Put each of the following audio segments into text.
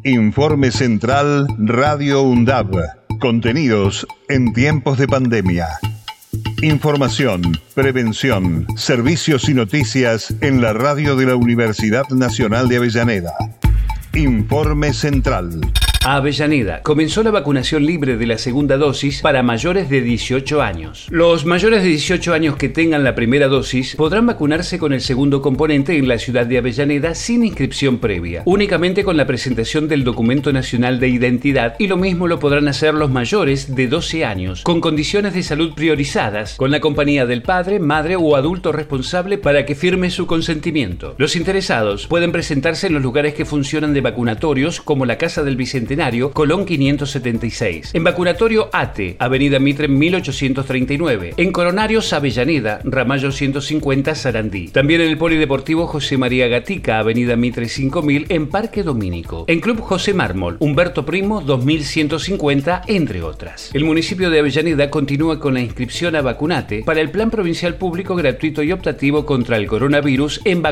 Informe Central Radio UNDAB. Contenidos en tiempos de pandemia. Información, prevención, servicios y noticias en la radio de la Universidad Nacional de Avellaneda. Informe Central. Avellaneda. Comenzó la vacunación libre de la segunda dosis para mayores de 18 años. Los mayores de 18 años que tengan la primera dosis podrán vacunarse con el segundo componente en la ciudad de Avellaneda sin inscripción previa, únicamente con la presentación del Documento Nacional de Identidad, y lo mismo lo podrán hacer los mayores de 12 años, con condiciones de salud priorizadas, con la compañía del padre, madre o adulto responsable para que firme su consentimiento. Los interesados pueden presentarse en los lugares que funcionan de vacunatorios, como la Casa del Bicentenario, Colón 576. En Vacunatorio ATE, Avenida Mitre 1839. En Coronarios Avellaneda, Ramallo 150, Sarandí. También en el Polideportivo José María Gatica, Avenida Mitre 5000, en Parque Domínico. En Club José Mármol, Humberto Primo 2150, entre otras. El municipio de Avellaneda continúa con la inscripción a Vacunate para el Plan Provincial Público Gratuito y Optativo contra el Coronavirus en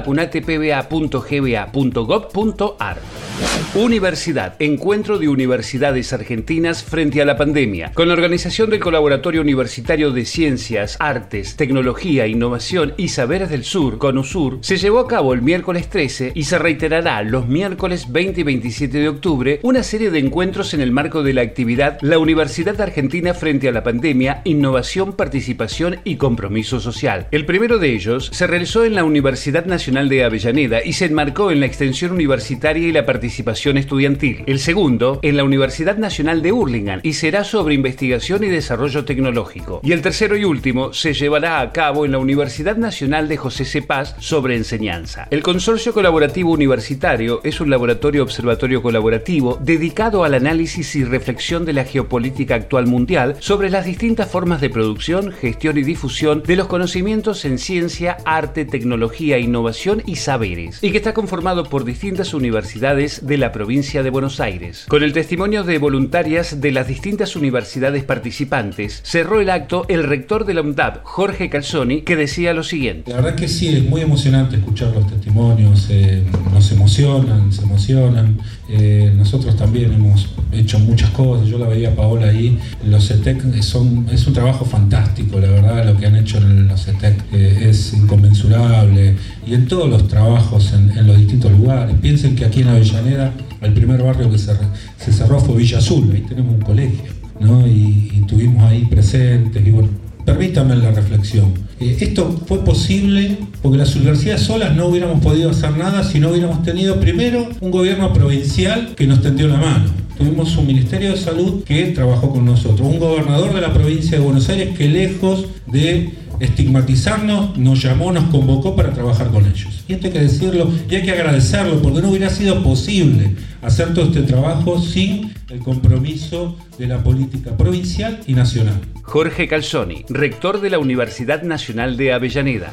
vacunatepba.gba.gov.ar. Universidad. Encuentro de universidades argentinas frente a la pandemia. Con la organización del Colaboratorio Universitario de Ciencias, Artes, Tecnología, Innovación y Saberes del Sur, CONUSUR, se llevó a cabo el miércoles 13 y se reiterará los miércoles 20 y 27 de octubre una serie de encuentros en el marco de la actividad La Universidad Argentina frente a la pandemia, innovación, participación y compromiso social. El primero de ellos se realizó en la Universidad Nacional de Avellaneda y se enmarcó en la extensión universitaria y la participación estudiantil. El segundo en la Universidad Nacional de Hurlingham y será sobre investigación y desarrollo tecnológico. Y el tercero y último se llevará a cabo en la Universidad Nacional de José C. Paz sobre enseñanza. El Consorcio Colaborativo Universitario es un laboratorio observatorio colaborativo dedicado al análisis y reflexión de la geopolítica actual mundial sobre las distintas formas de producción, gestión y difusión de los conocimientos en ciencia, arte, tecnología, innovación y saberes, y que está conformado por distintas universidades de la provincia de Buenos Aires. Con el testimonio de voluntarias de las distintas universidades participantes, cerró el acto el rector de la UNDAB, Jorge Calzoni, que decía lo siguiente. La verdad que sí, es muy emocionante escuchar los testimonios, nos emocionan, se emocionan. Nosotros también hemos hecho muchas cosas, yo la veía a Paola ahí. Los CETEC es un trabajo fantástico, la verdad, lo que han hecho en los CETEC es inconmensurable, y en todos los trabajos en los distintos lugares. Piensen que aquí en Avellaneda el primer barrio que se cerró fue Villa Azul, ahí tenemos un colegio, ¿no? Y estuvimos ahí presentes, y bueno, permítanme la reflexión. Esto fue posible porque las universidades solas no hubiéramos podido hacer nada si no hubiéramos tenido primero un gobierno provincial que nos tendió la mano. Tuvimos un Ministerio de Salud que trabajó con nosotros, un gobernador de la provincia de Buenos Aires que, lejos de estigmatizarnos, nos llamó, nos convocó para trabajar con ellos. Y esto hay que decirlo y hay que agradecerlo, porque no hubiera sido posible hacer todo este trabajo sin el compromiso de la política provincial y nacional. Jorge Calzoni, rector de la Universidad Nacional de Avellaneda.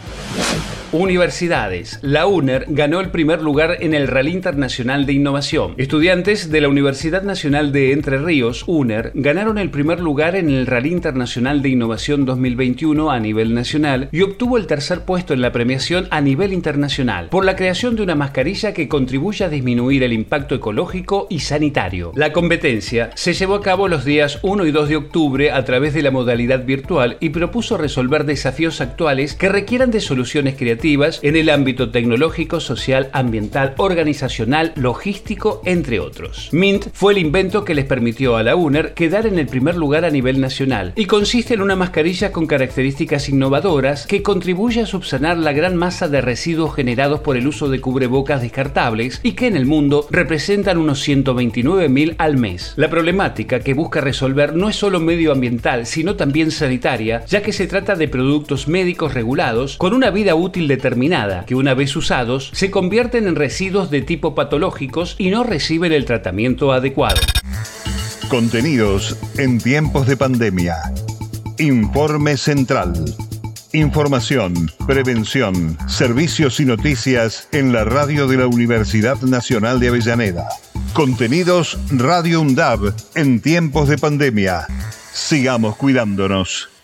Universidades. La UNER ganó el primer lugar en el Rally Internacional de Innovación. Estudiantes de la Universidad Nacional de Entre Ríos, UNER, ganaron el primer lugar en el Rally Internacional de Innovación 2021 a nivel nacional y obtuvo el tercer puesto en la premiación a nivel internacional por la creación de una mascarilla que contribuye a disminuir el impacto ecológico y sanitario. La competencia se llevó a cabo los días 1 y 2 de octubre a través de la modalidad virtual y propuso resolver desafíos actuales que requieran de soluciones creativas en el ámbito tecnológico, social, ambiental, organizacional, logístico, entre otros. MINT fue el invento que les permitió a la UNER quedar en el primer lugar a nivel nacional y consiste en una mascarilla con características innovadoras que contribuye a subsanar la gran masa de residuos generados por el uso de cubrebocas descartables y que en el mundo representan unos 129.000 al mes. La problemática que busca resolver no es solo medioambiental, sino también sanitaria, ya que se trata de productos médicos regulados con una vida útil determinada, que una vez usados se convierten en residuos de tipo patológicos y no reciben el tratamiento adecuado. Contenidos en tiempos de pandemia. Informe Central. Información, prevención, servicios y noticias en la radio de la Universidad Nacional de Avellaneda. Contenidos Radio UNDAB en tiempos de pandemia. Sigamos cuidándonos.